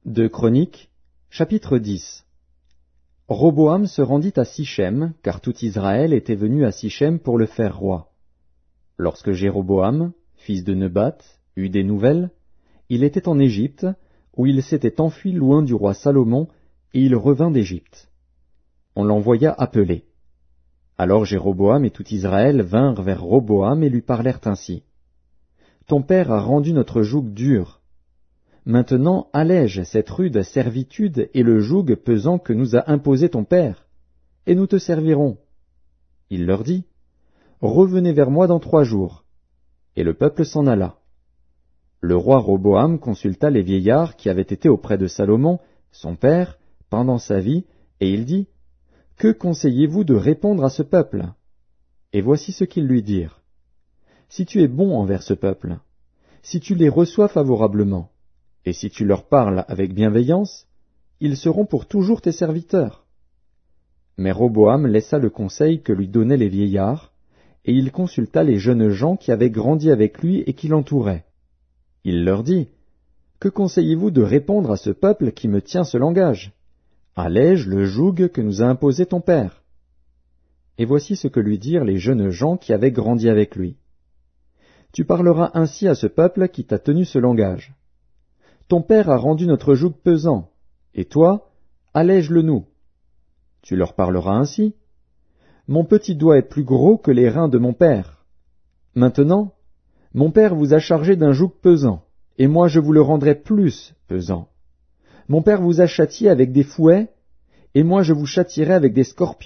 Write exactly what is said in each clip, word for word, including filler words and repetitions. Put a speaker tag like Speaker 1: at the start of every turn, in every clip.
Speaker 1: Deux Chroniques, chapitre dix. Roboam se rendit à Sichem, car tout Israël était venu à Sichem pour le faire roi. Lorsque Jéroboam, fils de Nebat, eut des nouvelles, il était en Égypte, où il s'était enfui loin du roi Salomon, et il revint d'Égypte. On l'envoya appeler. Alors Jéroboam et tout Israël vinrent vers Roboam et lui parlèrent ainsi. « Ton père a rendu notre joug dur. Maintenant allège cette rude servitude et le joug pesant que nous a imposé ton père, et nous te servirons. » Il leur dit, « Revenez vers moi dans trois jours. » Et le peuple s'en alla. Le roi Roboam consulta les vieillards qui avaient été auprès de Salomon, son père, pendant sa vie, et il dit, « Que conseillez-vous de répondre à ce peuple ?» Et voici ce qu'ils lui dirent. « Si tu es bon envers ce peuple, si tu les reçois favorablement, et si tu leur parles avec bienveillance, ils seront pour toujours tes serviteurs. » Mais Roboam laissa le conseil que lui donnaient les vieillards, et il consulta les jeunes gens qui avaient grandi avec lui et qui l'entouraient. Il leur dit, « Que conseillez-vous de répondre à ce peuple qui me tient ce langage ? Allège le joug que nous a imposé ton père. » Et voici ce que lui dirent les jeunes gens qui avaient grandi avec lui. « Tu parleras ainsi à ce peuple qui t'a tenu ce langage. Ton père a rendu notre joug pesant, et toi, allège-le nous. Tu leur parleras ainsi. Mon petit doigt est plus gros que les reins de mon père. Maintenant, mon père vous a chargé d'un joug pesant, et moi je vous le rendrai plus pesant. Mon père vous a châtié avec des fouets, et moi je vous châtierai avec des scorpions. »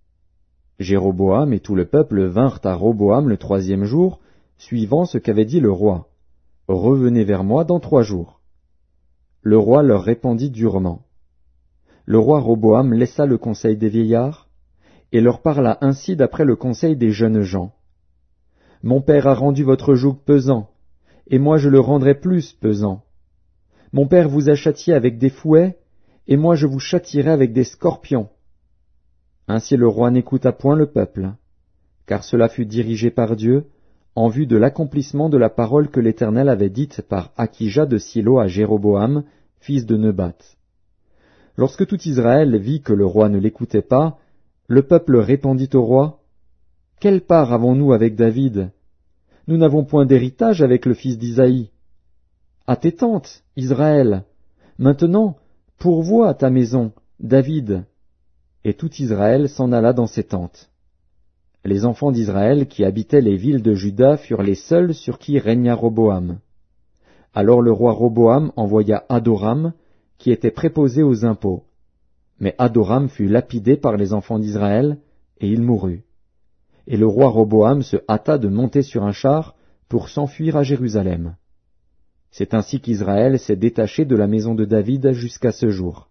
Speaker 1: Jéroboam et tout le peuple vinrent à Roboam le troisième jour, suivant ce qu'avait dit le roi. « Revenez vers moi dans trois jours. » Le roi leur répondit durement. Le roi Roboam laissa le conseil des vieillards, et leur parla ainsi d'après le conseil des jeunes gens. « Mon père a rendu votre joug pesant, et moi je le rendrai plus pesant. Mon père vous a châtié avec des fouets, et moi je vous châtierai avec des scorpions. » Ainsi le roi n'écouta point le peuple, car cela fut dirigé par Dieu, en vue de l'accomplissement de la parole que l'Éternel avait dite par Akija de Silo à Jéroboam, fils de Nebat. Lorsque tout Israël vit que le roi ne l'écoutait pas, le peuple répondit au roi, « Quelle part avons-nous avec David? Nous n'avons point d'héritage avec le fils d'Isaïe. À tes tentes, Israël, maintenant, pourvois ta maison, David. » Et tout Israël s'en alla dans ses tentes. Les enfants d'Israël qui habitaient les villes de Juda furent les seuls sur qui régna Roboam. Alors le roi Roboam envoya Adoram, qui était préposé aux impôts. Mais Adoram fut lapidé par les enfants d'Israël, et il mourut. Et le roi Roboam se hâta de monter sur un char pour s'enfuir à Jérusalem. C'est ainsi qu'Israël s'est détaché de la maison de David jusqu'à ce jour.